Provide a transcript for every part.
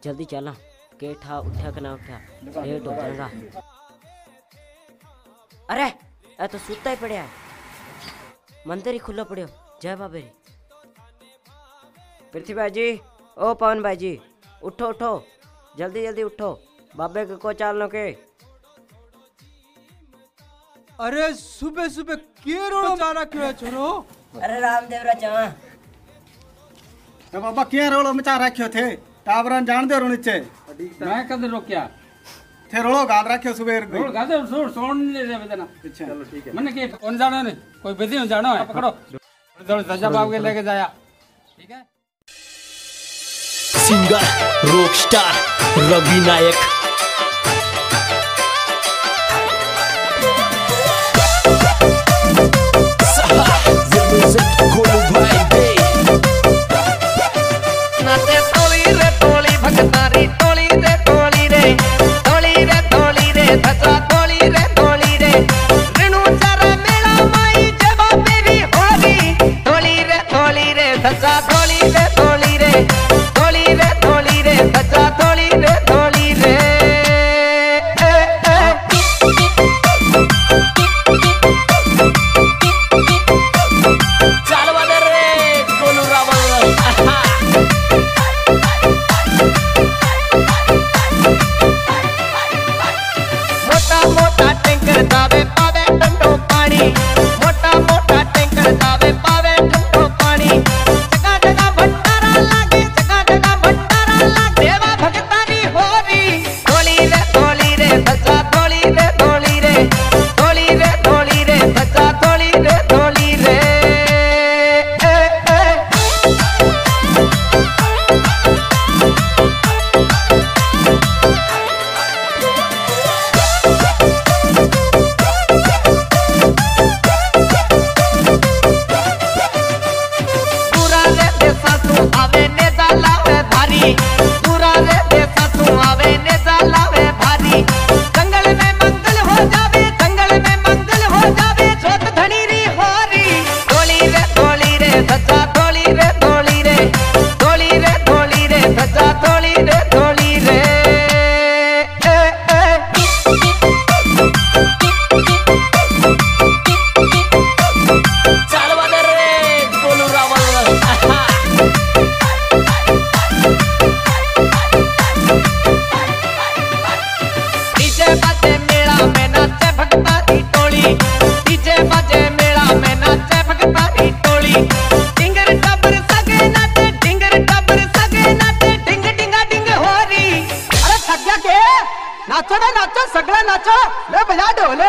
जल्दी चला के ठा उठा के ना उठा लेट हो जाएगा। अरे ए तो सुता ही पड़या है, मंदिर ही खुला पड़ो। जय बाबे री। पृथ्वी भाई जी, ओ पवन भाई जी, उठो उठो जल्दी जल्दी उठो, बाबे को चालनो के। अरे सुबह सुबह के रोड़ो चा रखियो है छोरो। अरे रामदेव रा चा तो बाबा क्या रोलो मचा रखियो थे, टाबरन जान दे नीचे। मैं कद रोक्या थे रोलो गाल रखियो सुबह रोल गादे सोन ले दे बेदना। अच्छा चलो ठीक है। मने के कौन जानो ने कोई बेदी हो जानो है, पकड़ो थोड़ा सजा बाब के लेके जाया। ठीक है। Singer rockstar Ravi Nayak. नाचो ना नाचो सगला नाचो ले बजा ढोले।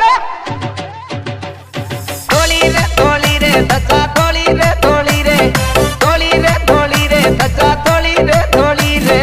ढोली रे धचा ढोली रे ढोली रे ढोली रे ढोली रे धचा ढोली रे ढोली रे।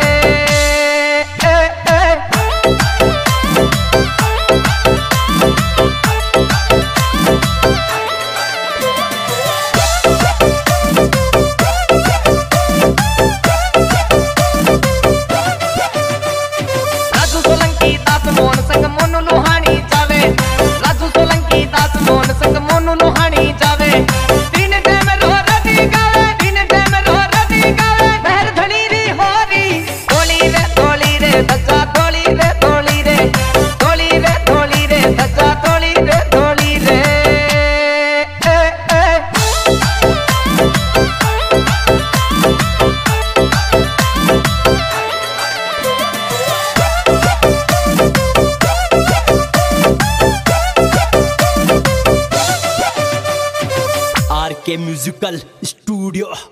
के म्यूजिकल स्टूडियो।